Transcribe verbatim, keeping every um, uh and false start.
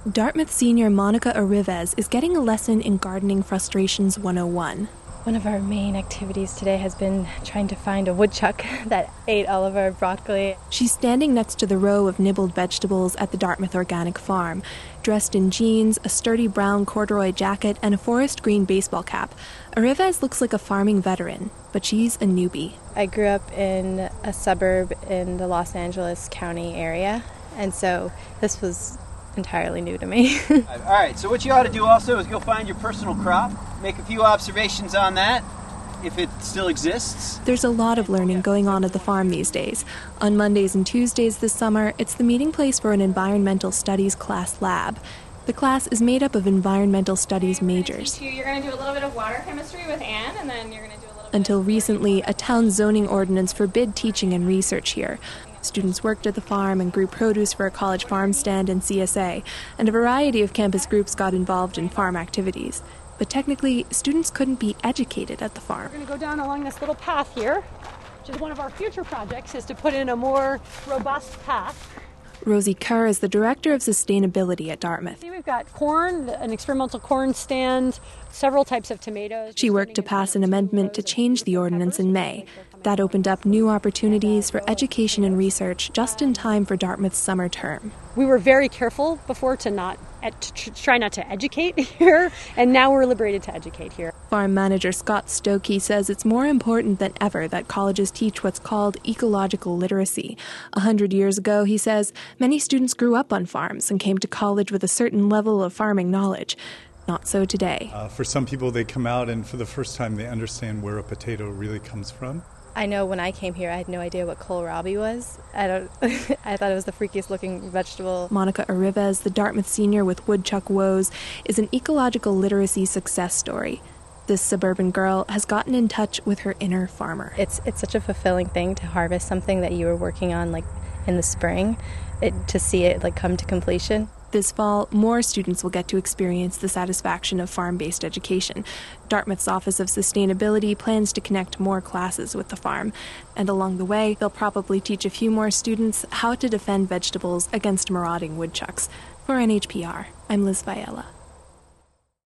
Dartmouth senior Monica Arrivez is getting a lesson in Gardening Frustrations one oh one. One of our main activities today has been trying to find a woodchuck that ate all of our broccoli. She's standing next to the row of nibbled vegetables at the Dartmouth Organic Farm, dressed in jeans, a sturdy brown corduroy jacket, and a forest green baseball cap. Arrivez looks like a farming veteran, but she's a newbie. I grew up in a suburb in the Los Angeles County area, and so this was entirely new to me. All right, so what you ought to do also is go find your personal crop, make a few observations on that, if it still exists. There's a lot of learning going on at the farm these days. On Mondays and Tuesdays this summer, it's the meeting place for an environmental studies class lab. The class is made up of environmental studies majors. You're going to do a little bit of water chemistry with Anne, and then you're going to do a little bit Until recently, a town zoning ordinance forbid teaching and research here. Students worked at the farm and grew produce for a college farm stand and C S A, and a variety of campus groups got involved in farm activities. But technically, students couldn't be educated at the farm. We're going to go down along this little path here, which is one of our future projects, is to put in a more robust path. Rosie Kerr is the Director of Sustainability at Dartmouth. See, we've got corn, an experimental corn stand, several types of tomatoes. She worked to pass an amendment to change the ordinance in May. That opened up new opportunities for education and research just in time for Dartmouth's summer term. We were very careful before to not to try not to educate here, and now we're liberated to educate here. Farm manager Scott Stokey says it's more important than ever that colleges teach what's called ecological literacy. A hundred years ago, he says, many students grew up on farms and came to college with a certain level of farming knowledge. Not so today. Uh, for some people, they come out and for the first time they understand where a potato really comes from. I know when I came here, I had no idea what kohlrabi was. I don't. I thought it was the freakiest looking vegetable. Monica Arrivez, the Dartmouth senior with woodchuck woes, is an ecological literacy success story. This suburban girl has gotten in touch with her inner farmer. It's it's such a fulfilling thing to harvest something that you were working on like in the spring, it, to see it like come to completion. This fall, more students will get to experience the satisfaction of farm-based education. Dartmouth's Office of Sustainability plans to connect more classes with the farm, and along the way, they'll probably teach a few more students how to defend vegetables against marauding woodchucks. For N H P R, I'm Liz Viella.